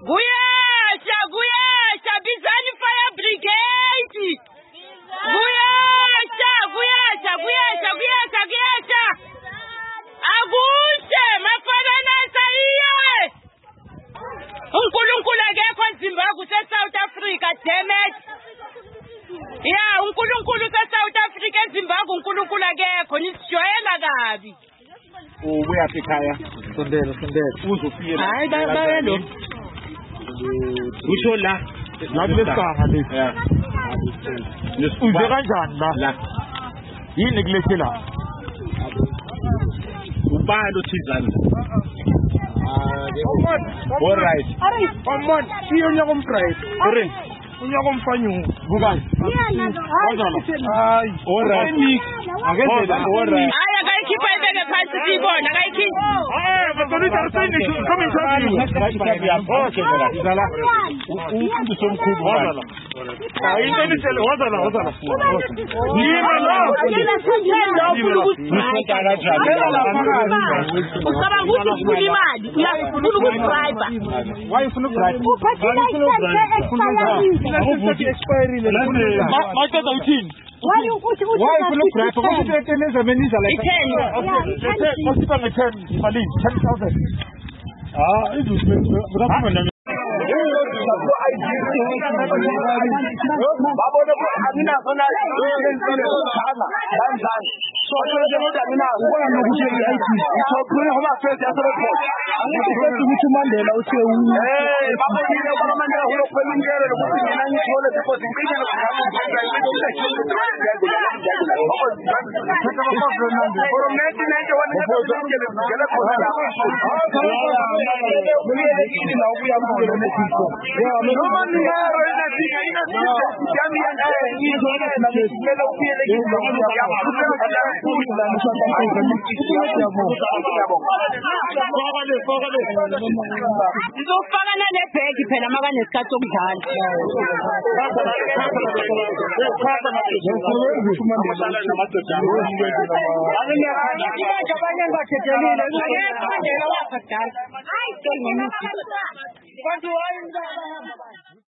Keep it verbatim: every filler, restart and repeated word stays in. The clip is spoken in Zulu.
Kuyasha, kuyasha, bizani fire brigade. Kuyasha, kuyasha, kuyasha, kuyasha, kuyasha. Akushe, mafana sayiwe. uNkulunkulu akekho eZimbabwe se-South Africa, damn it. Yeah, uNkulunkulu se-South Africa eZimbabwe uNkulunkulu akekho, nisijwayela kabi. Uyaphi ekhaya? Sondela, sondela. Uzofika. Hayi bayelo. Usho la. La lesanga lesi. Yeah. Uze kanjani la? La. Yini kulethi la? Ubani othizana? All right. Omon, iyo nyako mfright. Ore. Unyako mfanyu. Bukani. Hayi. All right. Angeze all right. Aya kayikhipha ibeke phansi siyibona kayikhipha. Ah, bazoni tarseni come in charge. Okay, zala. Ufundu somkhubu wazala. Hayi into nitshele wazala wazala. Yima la. Usaba ukuthi ufuna imali, uyafuna ukubribe. Why ufuna ukubribe? Uphathela isenze expiry. Expiry le. Maqeda uthini? Why ukuthi uthi Why ufuna ukubribe? Ukuthi eteneza meniza la. Itheni. Okay, masiba nge-ten malini ten thousand. Ah, izuthi ngaphambi babone ko anginazo na ngenzana kanjani so njengoba anginazo ubona nokuthi I T sokhuluma ngoba first yasebenza angikuthi ukuthi Mandela uthe eh babonile ngoba Mandela uyokhwela inkelo lokuthi mina ngithole because ngicela Ngizofaka nebhegi phela maka nesikhathi sokudlala. Hayi